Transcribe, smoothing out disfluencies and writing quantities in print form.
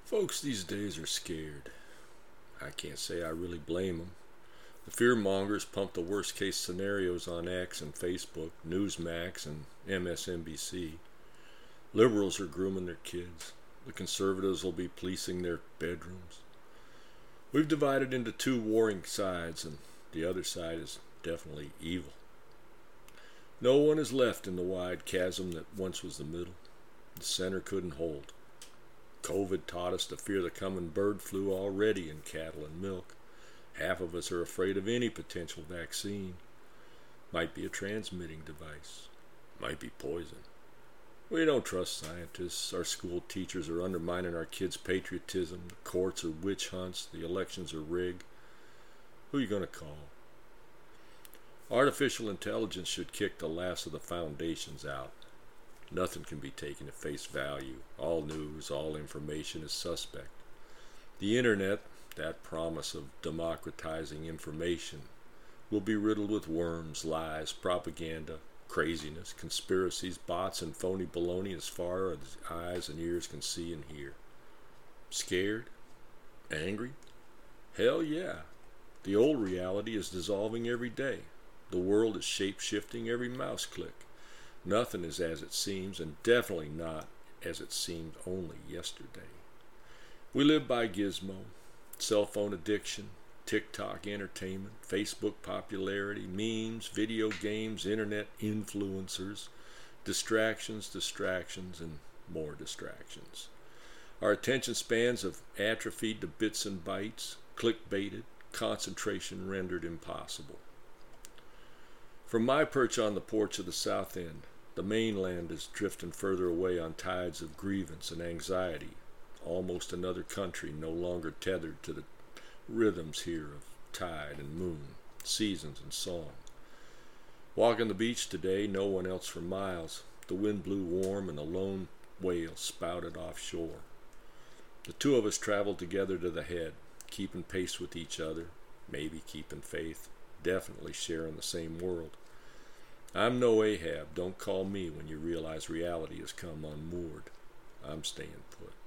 Folks these days are scared. I can't say I really blame them. The fear mongers pump the worst case scenarios on X and Facebook, Newsmax and MSNBC. Liberals are grooming their kids. The conservatives will be policing their bedrooms. We've divided into two warring sides, and the other side is definitely evil. No one is left in the wide chasm that once was the middle. The center couldn't hold. COVID taught us to fear the coming bird flu already in cattle and milk. Half of us are afraid of any potential vaccine. Might be a transmitting device. Might be poison. We don't trust scientists. Our school teachers are undermining our kids' patriotism. The courts are witch hunts. The elections are rigged. Who are you going to call? Artificial intelligence should kick the last of the foundations out. Nothing can be taken at face value. All news, all information is suspect. The internet, that promise of democratizing information, will be riddled with worms, lies, propaganda, craziness, conspiracies, bots, and phony baloney as far as eyes and ears can see and hear. Scared? Angry? Hell yeah. The old reality is dissolving every day. The world is shape-shifting every mouse click. Nothing is as it seems, and definitely not as it seemed only yesterday. We live by gizmo, cell phone addiction, TikTok entertainment, Facebook popularity, memes, video games, internet influencers, distractions, and more distractions. Our attention spans have atrophied to bits and bytes, clickbaited, concentration rendered impossible. From my perch on the porch of the South End, the mainland is drifting further away on tides of grievance and anxiety, almost another country no longer tethered to the rhythms here of tide and moon, seasons and song. Walking the beach today, no one else for miles. The wind blew warm and a lone whale spouted offshore. The two of us traveled together to the head, keeping pace with each other, maybe keeping faith, definitely sharing the same world. I'm no Ahab. Don't call me when you realize reality has come unmoored. I'm staying put.